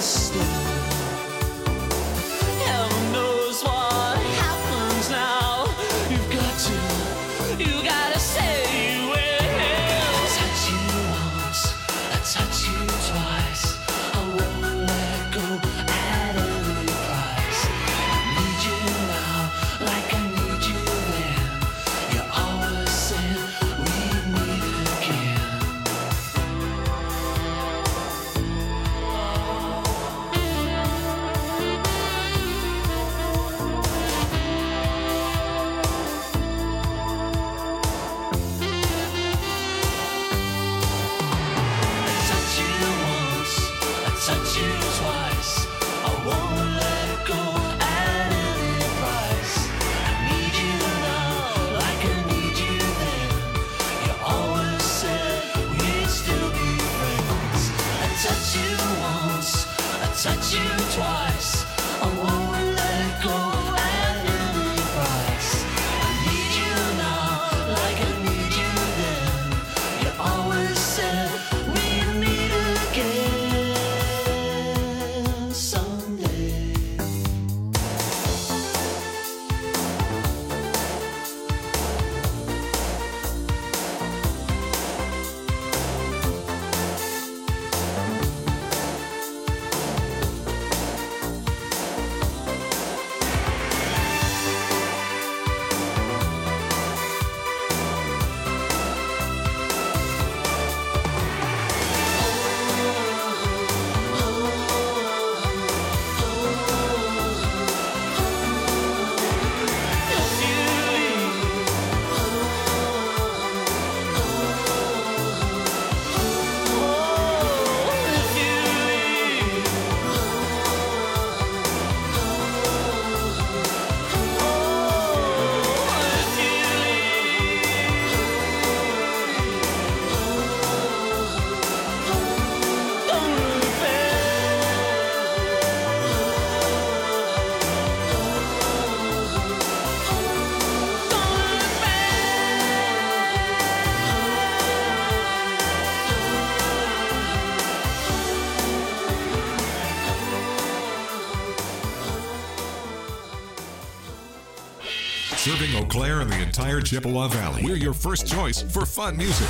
Serving Eau Claire and the entire Chippewa Valley. We're your first choice for fun music.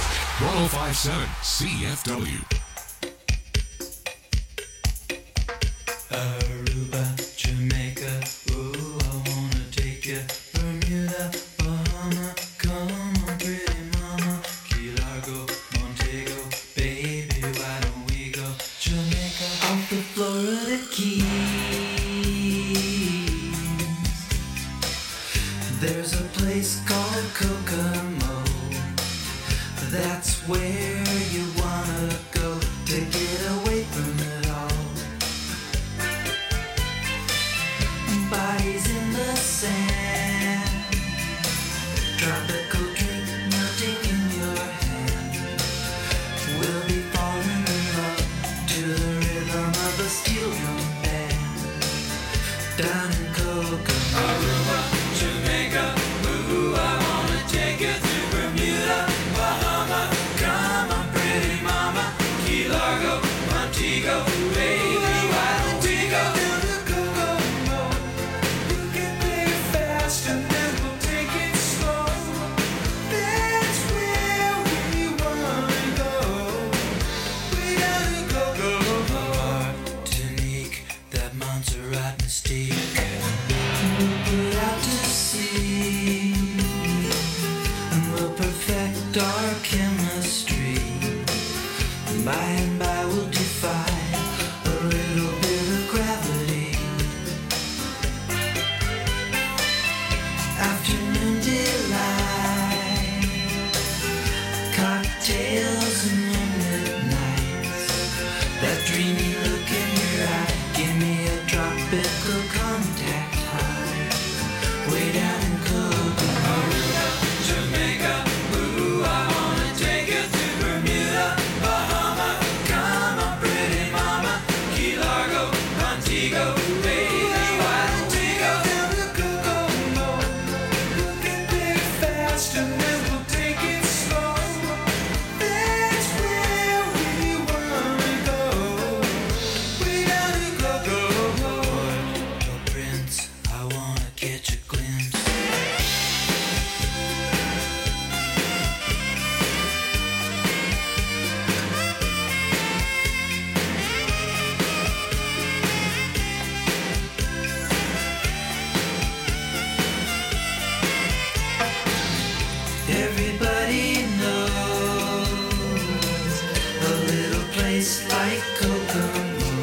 1057 CFW. Aruba, Jamaica, ooh, I wanna take you. Bermuda, Bahama, come on, pretty mama. Key Largo, Montego, baby, why don't we go? Jamaica, off the Florida Keys. There's a place called Kokomo. That's where you wanna go to get away from it all. Bodies in the sand, tropical drink melting in your hand. We'll be falling in love to the rhythm of a steel drum band. Down in Kokomo, Aruba, Jamaica, ooh, I wanna take you to Bermuda, Bahama, come on, pretty mama, Key Largo, Montego, baby, why don't we go down to Kokomo? We can play it fast and then we'll take it slow. That's where we wanna go. We gotta go. Martinique, that Montserrat mystique. We'll put out to sea and we'll perfect our chemistry. By and by we'll defy a little bit of gravity. Afternoon delight, cocktails and moonlit nights. That dreamy look in your eye, give me a tropical contact high. Way down in Kokomo, Aruba, Jamaica, ooh, I wanna take you to Bermuda, Bahama, come on, pretty mama, Key Largo, Montego, baby, why don't we go down to Kokomo? We can play it fast and then we'll take it slow. That's where we wanna go. We gotta taste like Kokomo.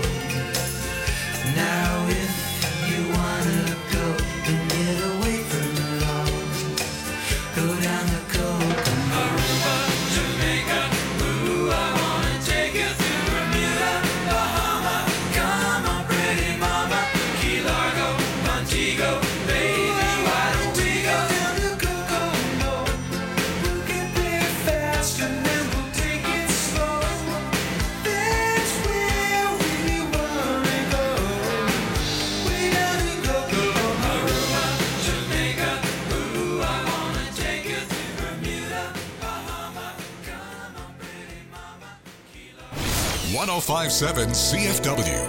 Now if you wanna go and get away from it all, go down the Kokomo. Aruba, Jamaica, ooh, I wanna take you through Bermuda, Bahama. Come on, pretty mama, Key Largo, Montego, baby, why don't we go down the Kokomo? We'll get there fast and then we'll take it slow. That's where we wanna go. We gotta go, go. Aruba, Jamaica, ooh, I wanna take you through Bermuda, Bahama. Come on, pretty mama, Key Largo. 1057 CFW.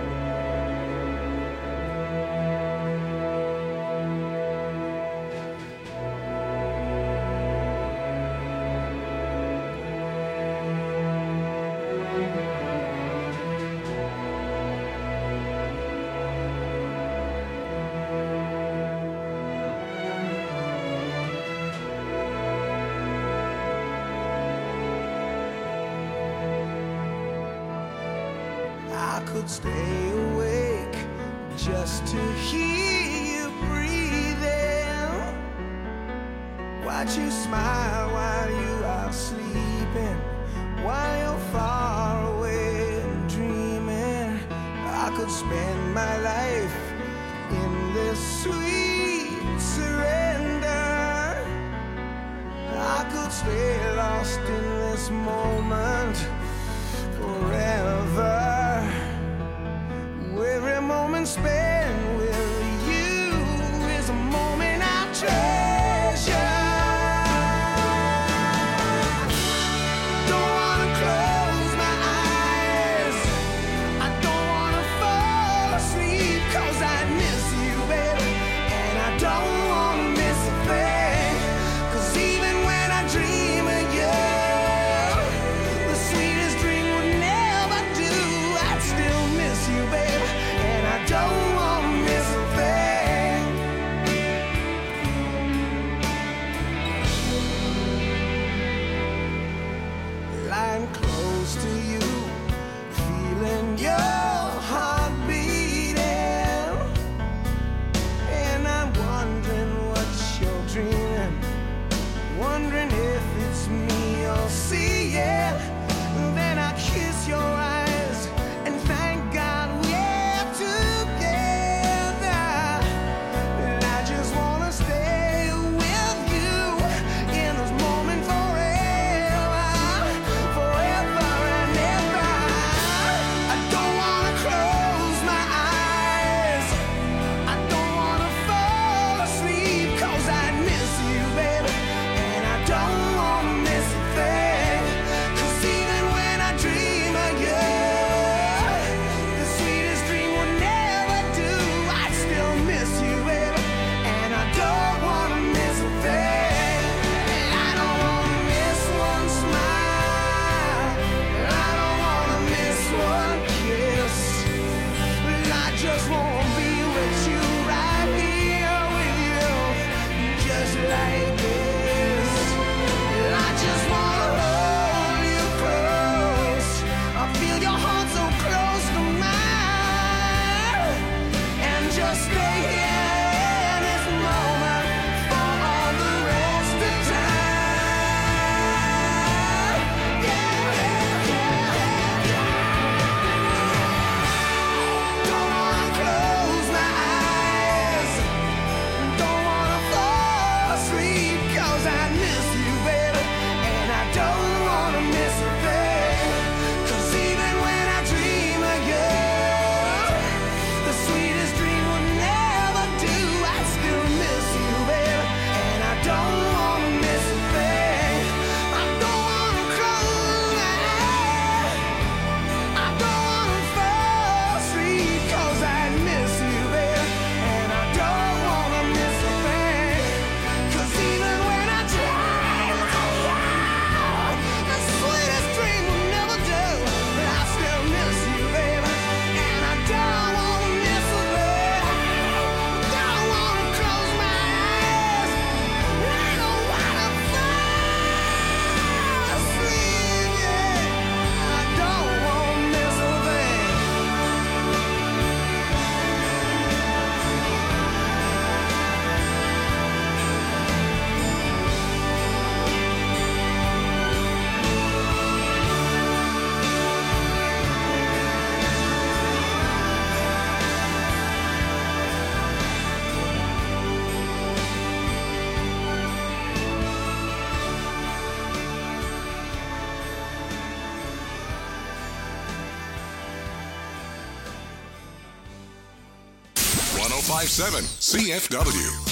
I could stay awake just to hear you breathing. Watch you smile while you are sleeping, while you're far away and dreaming. I could spend my life in this sweet surrender. I could stay lost in this moment forever. Every moment spent with you is a moment I treasure. Don't wanna close my eyes, I don't wanna fall asleep, 'cause I miss you, baby, and I don't wanna miss a thing. 'Cause even when I dream of you, the sweetest dream would never do. I'd still miss you, baby, and I don't wanna miss a thing. Lying close to you, feeling your heart beating, and I'm wondering what you're dreaming, wondering if it's me you're seeing. Then I kiss your eyes and thank God we're together. And I just wanna stay with you in this moment forever, forever and 1057 CFW.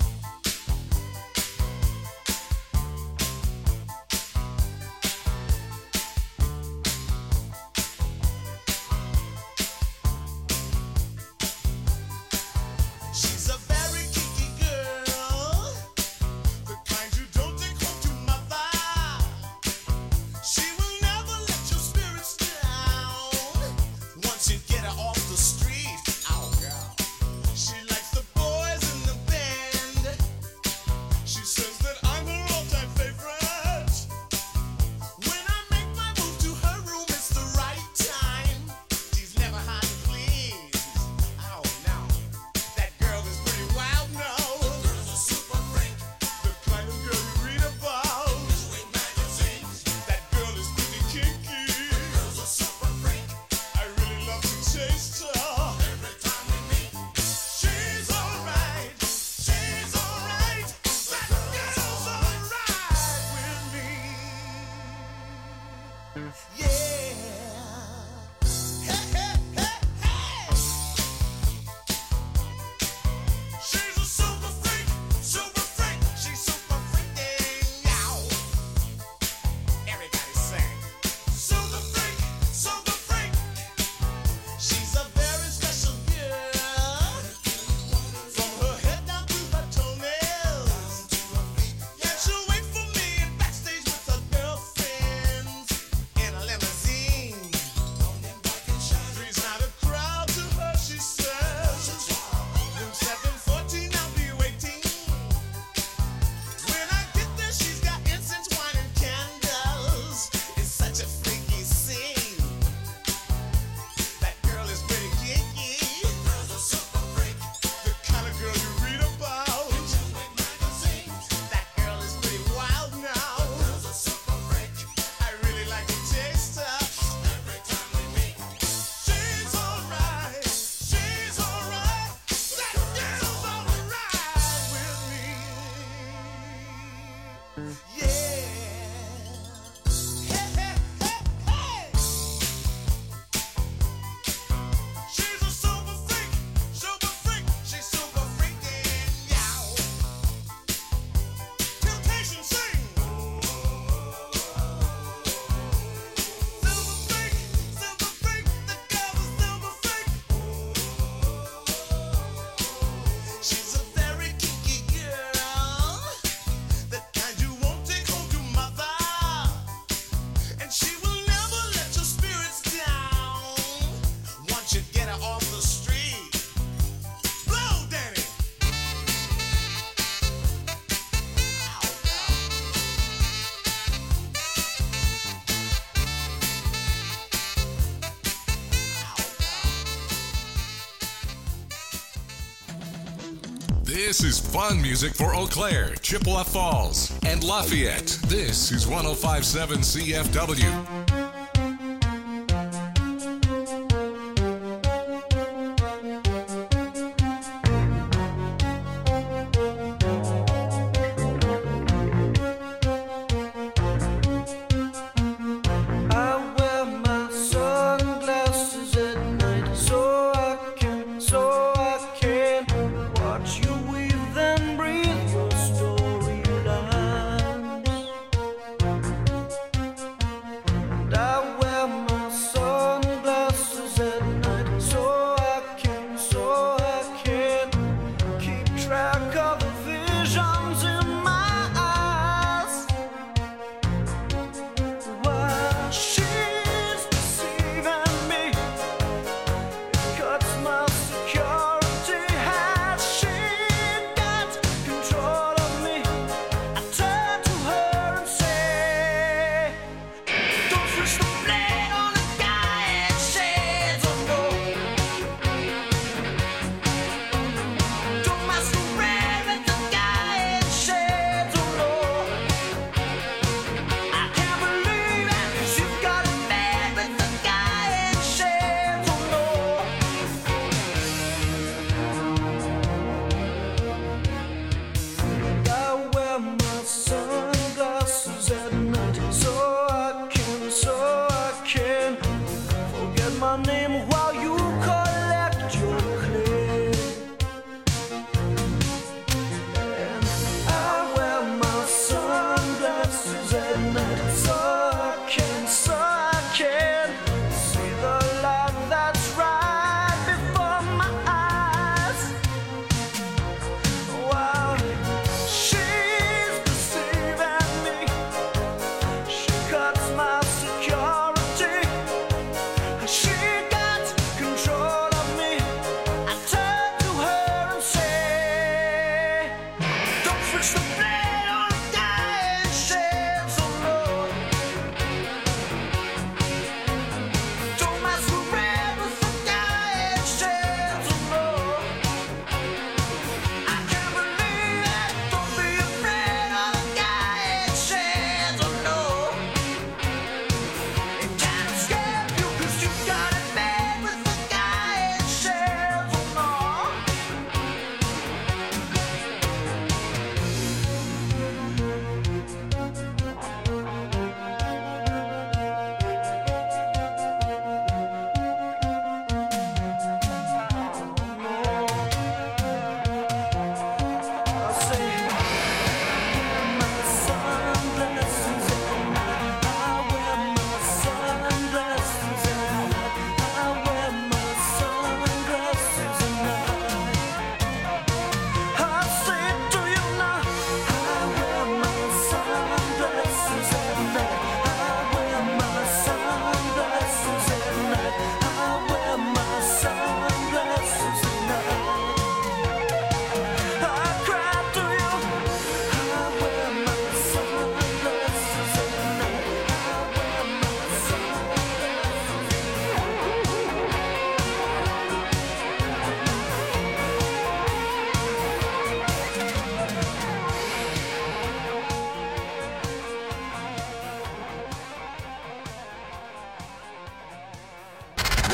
This is fun music for Eau Claire, Chippewa Falls, and Lafayette. This is 1057 CFW.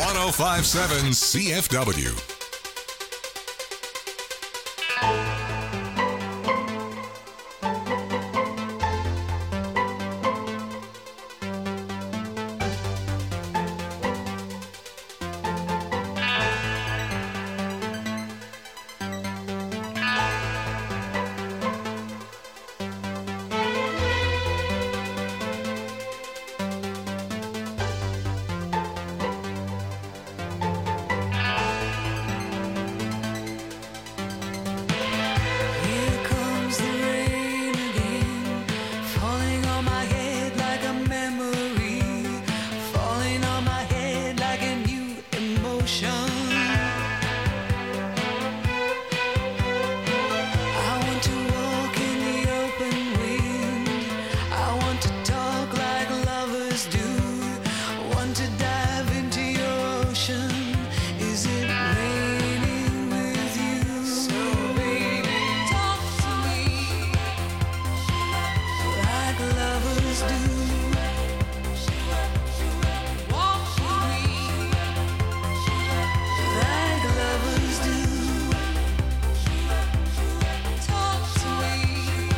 1057 CFW. Here comes the rain again, falling on my head like a memory, falling on my head like a new emotion. I want to walk in the open wind, I want to talk like lovers do, want to dive into your ocean. Is it raining with you? So baby, talk to me like lovers do. Walk with me like lovers do. Talk to me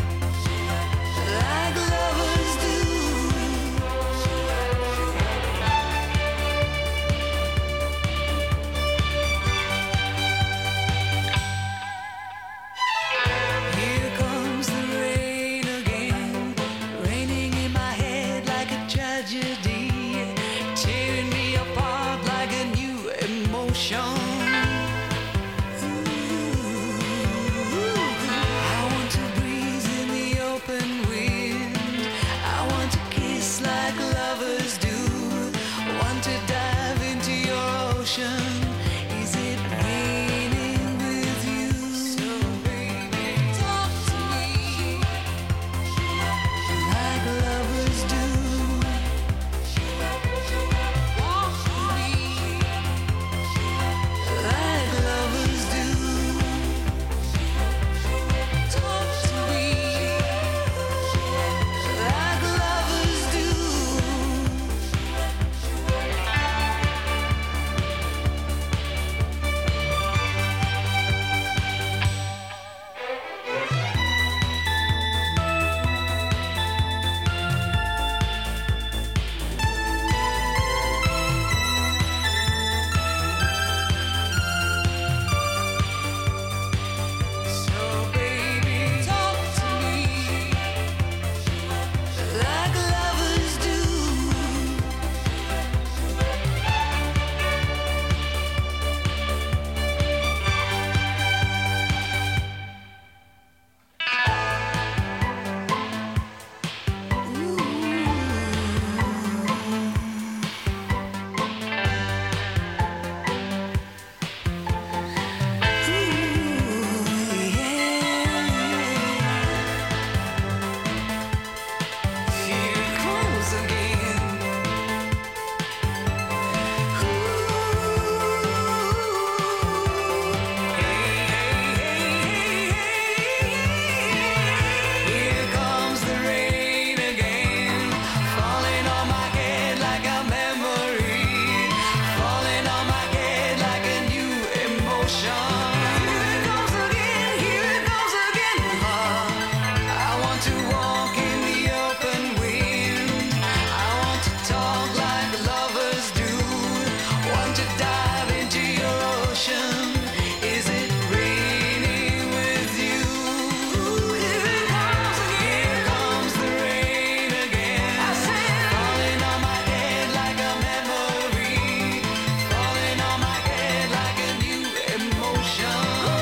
like lovers do. Here comes the rain again, raining in my head like a tragedy, tearing me apart like a new emotion. I want to breathe in the open wind, I want to kiss like lovers do, want to dive into your ocean. Is it raining with you? So baby, talk to me like lovers do. Walk with me like lovers do. Talk to me like lovers do. So baby, talk to me like lovers do. Here comes again. Here comes the rain again, falling on my head like a memory, falling on my head like a new emotion. Here it goes again, here it goes again. I want to walk in the open wind, I want to talk like lovers do, want to dive into your ocean. Is it raining with you? Here comes the rain again, falling on my head like a memory, falling on my head like a new emotion.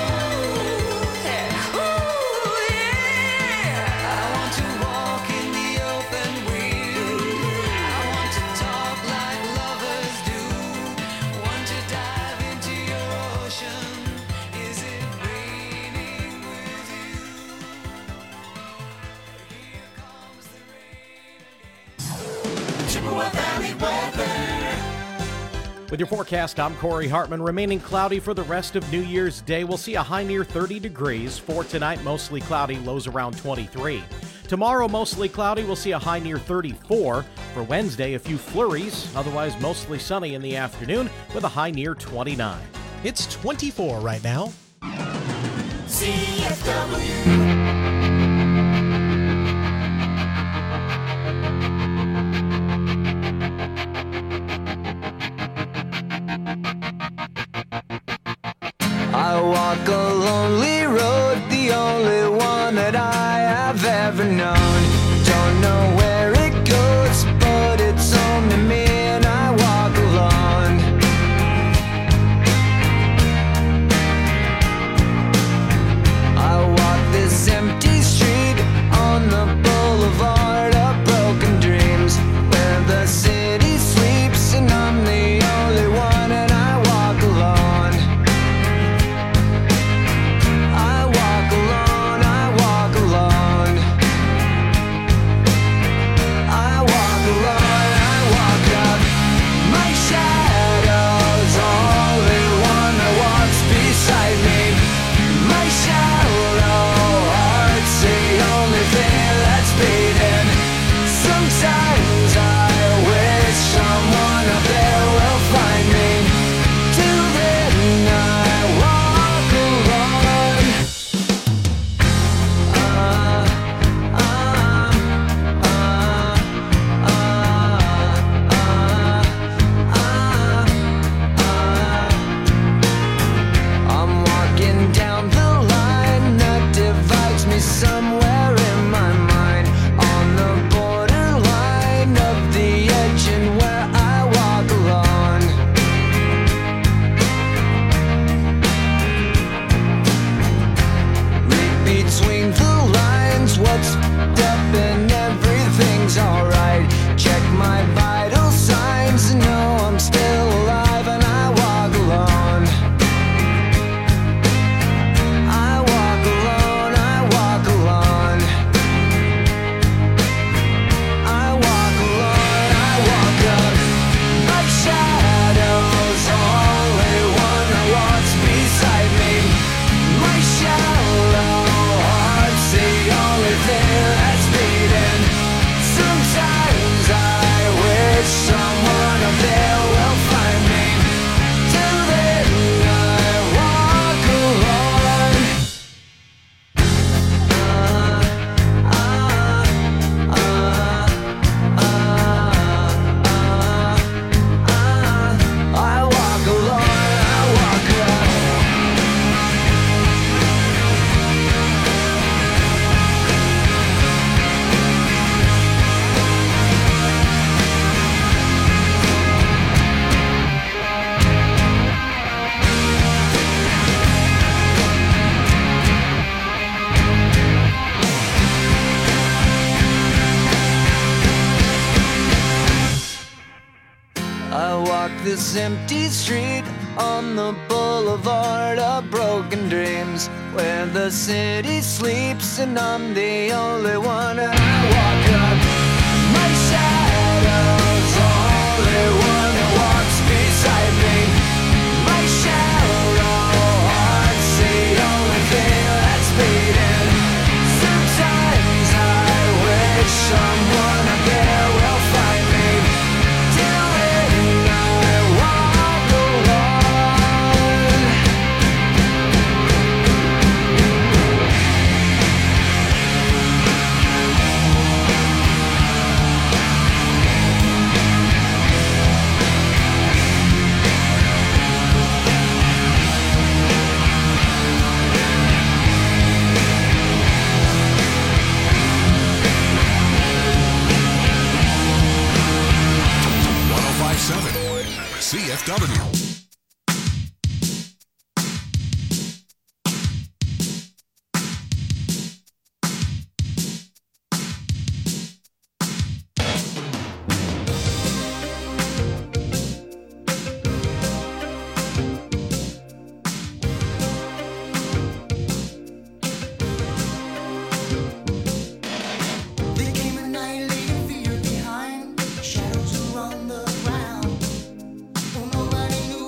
I want to walk in the open wind, I want to talk like lovers do, want to dive into your ocean. Is it raining with you? Here comes the rain again. Chippewa Valley weather. With your forecast, I'm Corey Hartman. Remaining cloudy for the rest of New Year's Day. We'll see a high near 30 degrees. For tonight, mostly cloudy, lows around 23. Tomorrow, mostly cloudy. We'll see a high near 34. For Wednesday, a few flurries. Otherwise, mostly sunny in the afternoon with a high near 29. It's 24 right now. I walk a lonely road, the only one that I have ever known. Don't know where it goes, but it's home to me and I walk alone. I walk this empty street on the boulevard of broken dreams, where the city sleeps and I'm the only one and I walk alone. I walk alone, I walk alone. I walk alone, I walk up. My shadow's only one that walks beside me. My shallow heart's the only thing that's beating. Sometimes I wish someone up there will find me. Till then I walk alone. I'm walking down the line that divides me somewhere in my mind, on the borderline of the edge and where I walk alone. Read between the lines, what's up and everything's alright. Check my vital signs and know I'm still alive and I walk alone. I walk alone, I walk alone. I walk alone, I walk up. My shadow's only one that walks beside me. My shallow heart's the only thing that's beating. Sometimes I wish someone up there will find me. Till then I walk alone. I walk alone, I walk alone. I walk this empty street on the boulevard of broken dreams, where the city sleeps and I'm the only one and I walk up. My shadow's only one that walks beside me. My shallow heart's the only thing that's beating. Sometimes I wish someone up there will find me. Till then I walk alone. CFW. There came a night leaving fear behind, shadows around the ground. Oh, nobody knew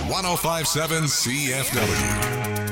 1057 CFW.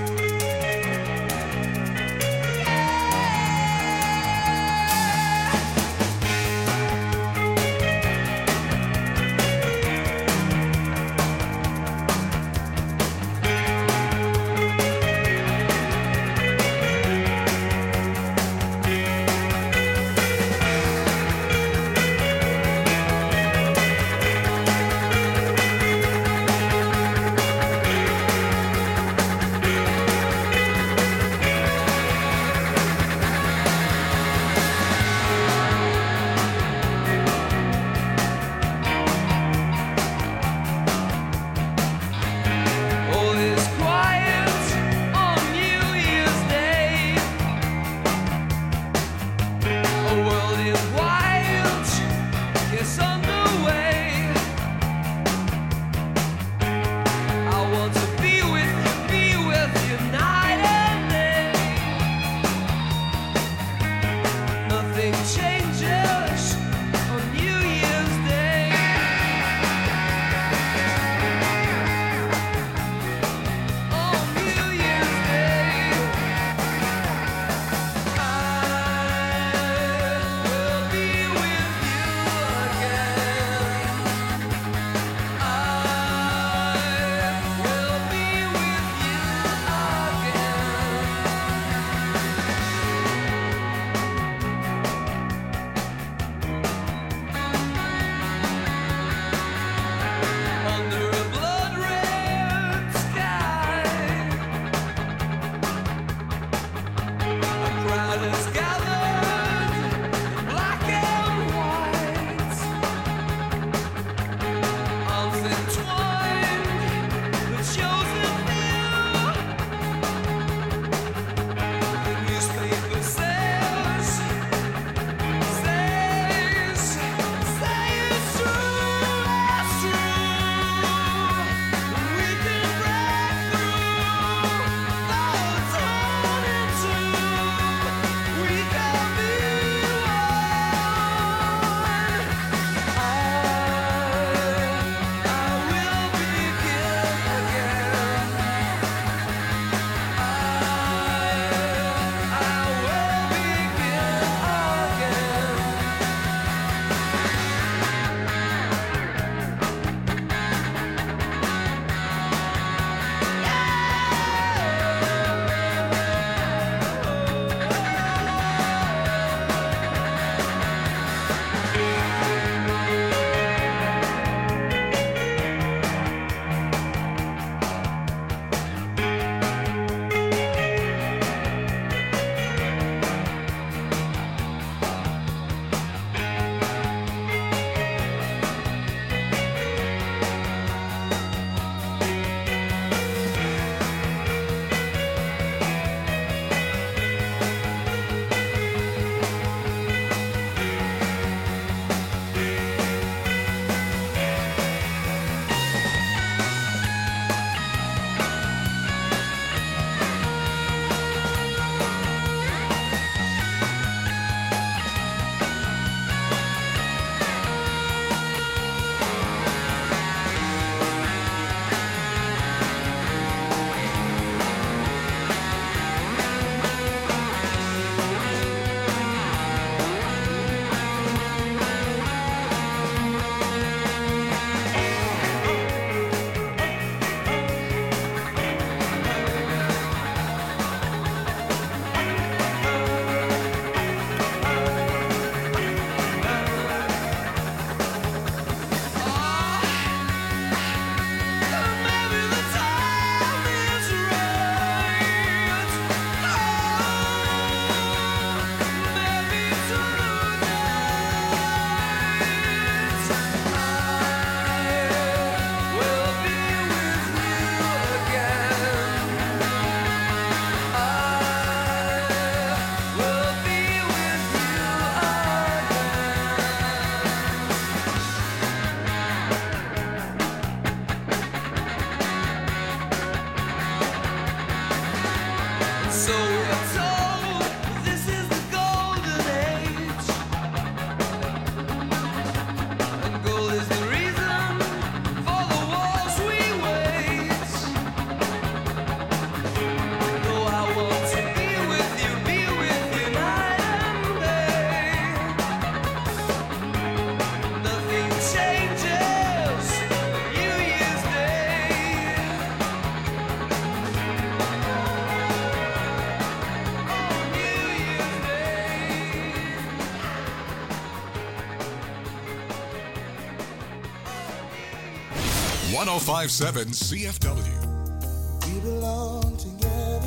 1057 CFW. We belong together,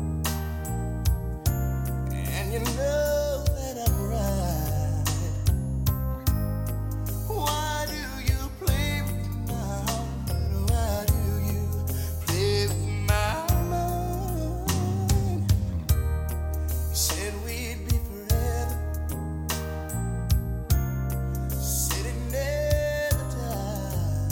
and you know that I'm right. Why do you play with my heart? Why do you play with my mind? You said we'd be forever, sitting there the time.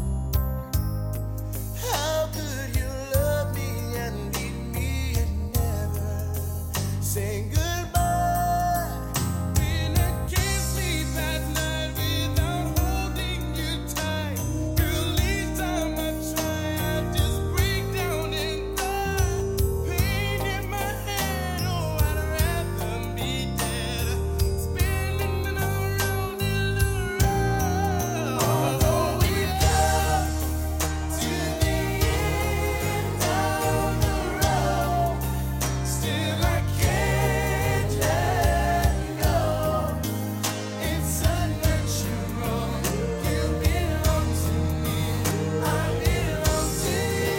How could you love me and leave me and never say goodbye? When I can't sleep at night without holding you tight, girl, each time I try, I just break down and cry. Pain in my head, oh, I'd rather be dead, spinning around and around. Although we come to the end of the road, still I can't let go. It's unnatural. You belong to me, I belong to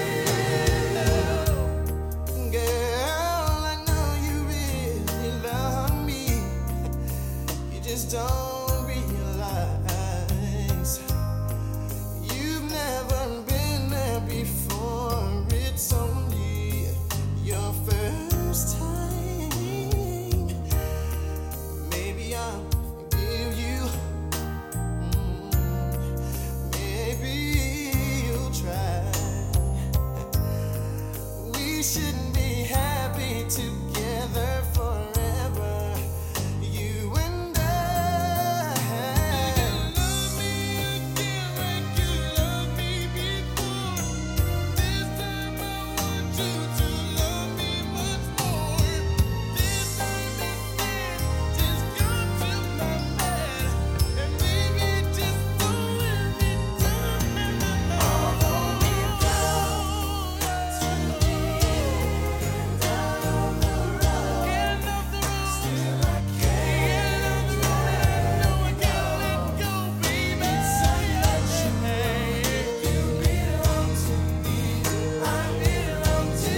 you. Girl, I know you really love me. You just don't realize you've never been there before. It's only your first time. Maybe I'll forgive you. Maybe you'll try. We should be happy together forever, you and I. Love me again like you loved me before. This time I want you to love me much more. This time instead, just come to my bed and baby, just throw every time. Although we go to the end of the road, still I can't let go. I know I gotta let go, baby. It's unnatural. You belong to me, I belong to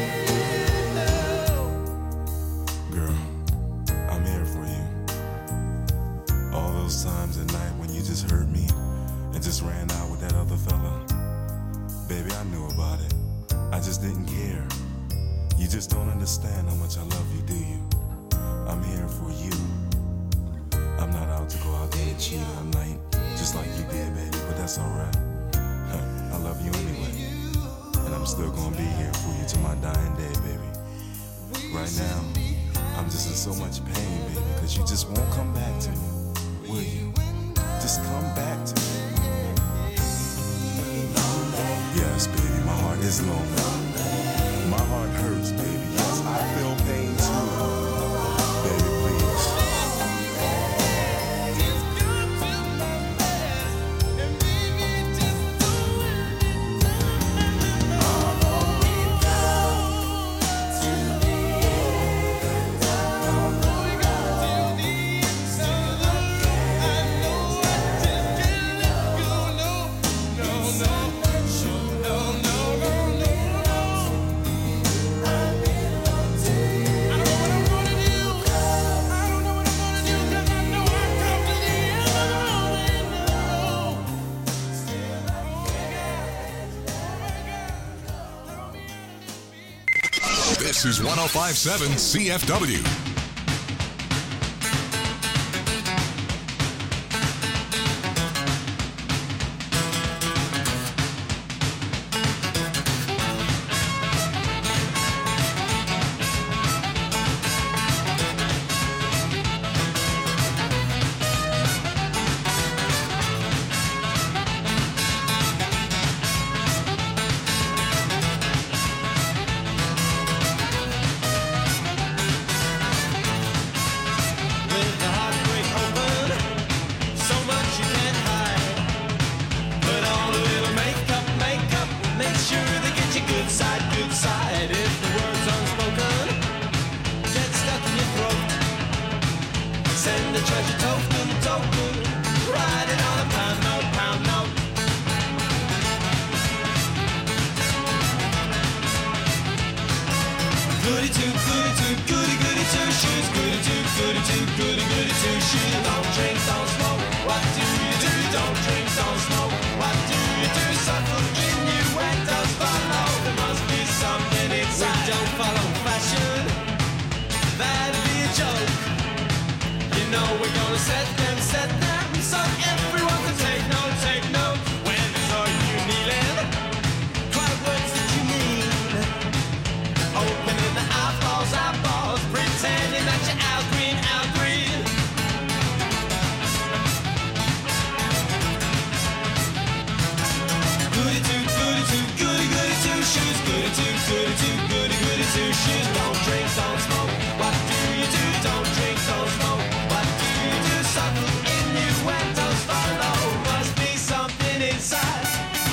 you. Girl, I'm here for you. All those times at night when you just hurt me and just ran out with that other fella. Baby, I knew about it. I just didn't care. You just don't understand how much I love you, do you? I'm here for you. I'm not out to go out there and cheat all night, just like you did, baby, but that's alright. I love you anyway. And I'm still gonna be here for you to my dying day, baby. Right now, I'm just in so much pain, baby, because you just won't come back to me, will you? Just come back to me. Yes, baby, my heart is lonely. My heart hurts, baby. Yes, I feel pain too. Baby, please. Just come to my bed and baby, just throw every time. Although we go to the end of the road, till the end of the road, I know I just can't let go. No, no, no, no, no, no, no, no. I belong to you. I don't know what I'm gonna do. I don't know what I'm gonna do 'cause I know I come to the end of the road. Still I can't. This is 1057 CFW. Goody two shoes. Goody two shoes. Don't drink, don't smoke. What do you do? Don't drink, don't smoke. What do you do? Subtle innuendos follow. There must be something inside. We don't follow fashion. That'd be a joke. You know we're gonna set them so everyone can take note. When are you kneeling? Quiet words that you mean. Opening the eyeballs, pretending that you're out green. Goody two shoes. Goody two shoes. Don't drink, don't smoke. What do you do? Don't drink, don't smoke. What do you do? Subtle innuendos follow. Must be something inside.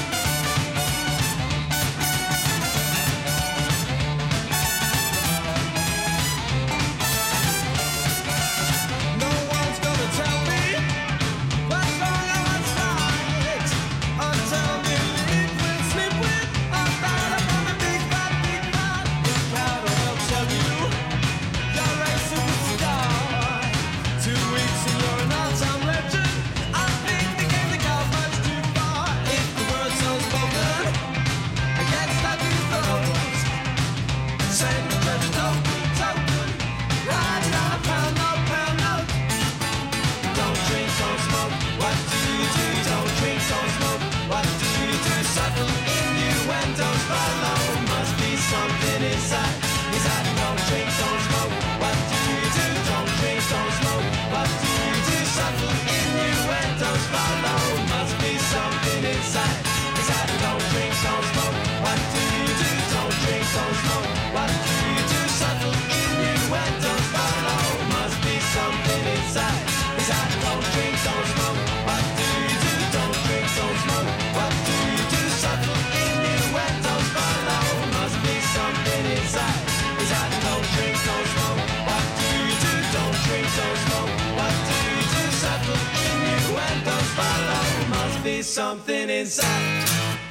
No one's gonna tell me what's wrong and what's right until they sleep with. I'm tired of all the big bad. The crowd will tell you you're a superstar. 2 weeks and you're an all-time legend. I think the game that got much too far. If the word's unspoken against that new throws, send the judge a token, riding on a pound note. Don't drink, don't smoke. What do you do? Don't drink, don't smoke. What do you do? Subtle innuendos follow. Must be something inside. Don't drink, don't smoke. What do you do? Don't drink, don't smoke. What do you do? Subtle innuendos follow. Must be something inside. Don't drink, don't smoke. What do you do? Don't drink, don't smoke. What do you do? Subtle innuendos follow. Must be something inside. Don't drink, don't smoke. What do you do? Don't drink, don't smoke. What do you do? Subtle innuendos follow. Must be something inside. Don't drink, don't smoke. What do you do? Don't drink, don't smoke. What do you do? Subtle innuendos follow. Must be something inside.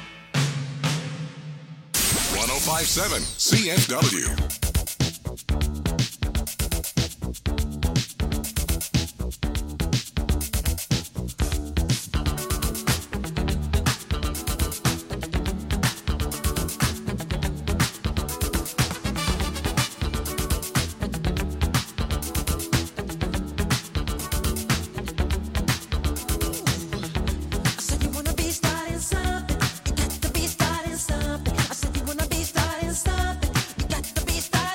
1057 CFW. I said you wanna be starting something. You got to be starting something. I said you wanna be starting something. You got to be starting.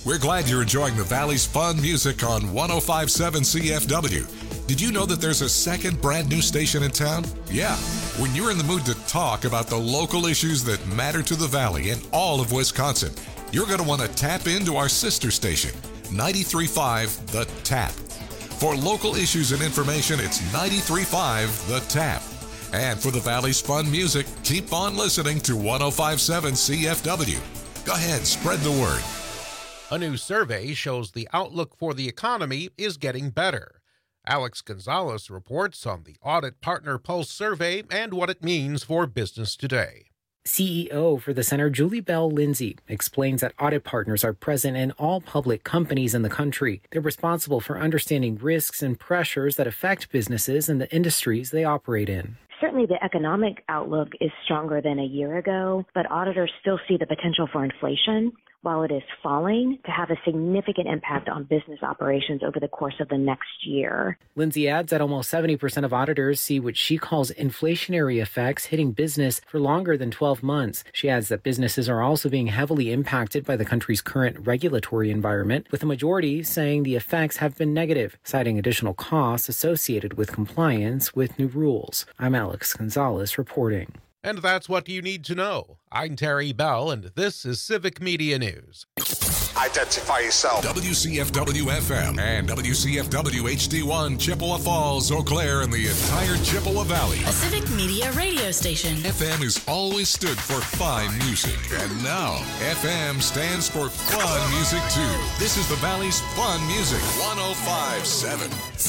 We're glad you're enjoying the Valley's fun music on 105.7 CFW. Did you know that there's a second brand new station in town? Yeah. When you're in the mood to talk about the local issues that matter to the Valley and all of Wisconsin, you're going to want to tap into our sister station, 93.5 The Tap. For local issues and information, it's 93.5 The Tap. And for the Valley's fun music, keep on listening to 105.7 CFW. Go ahead, spread the word. A new survey shows the outlook for the economy is getting better. Alex Gonzalez reports on the Audit Partner Pulse survey and what it means for business today. CEO for the center, Julie Bell Lindsay, explains that audit partners are present in all public companies in the country. They're responsible for understanding risks and pressures that affect businesses and the industries they operate in. Certainly the economic outlook is stronger than a year ago, but auditors still see the potential for inflation, while it is falling, to have a significant impact on business operations over the course of the next year. Lindsay adds that almost 70% of auditors see what she calls inflationary effects hitting business for longer than 12 months. She adds that businesses are also being heavily impacted by the country's current regulatory environment, with the majority saying the effects have been negative, citing additional costs associated with compliance with new rules. I'm Alex Gonzalez reporting. And that's what you need to know. I'm Terry Bell, and this is Civic Media News. Identify yourself. WCFW-FM and WCFW HD1, Chippewa Falls, Eau Claire, and the entire Chippewa Valley. A Civic Media radio station. FM has always stood for fine music, and now FM stands for fun music, too. This is the Valley's fun music, 105.7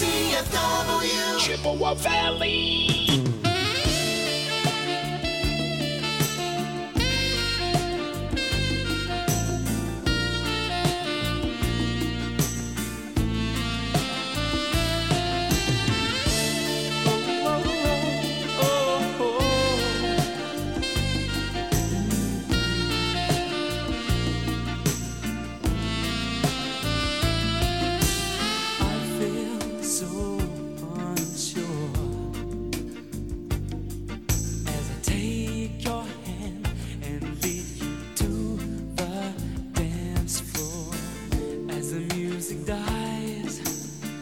CFW Chippewa Valley.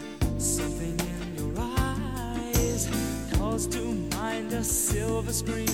Silver screen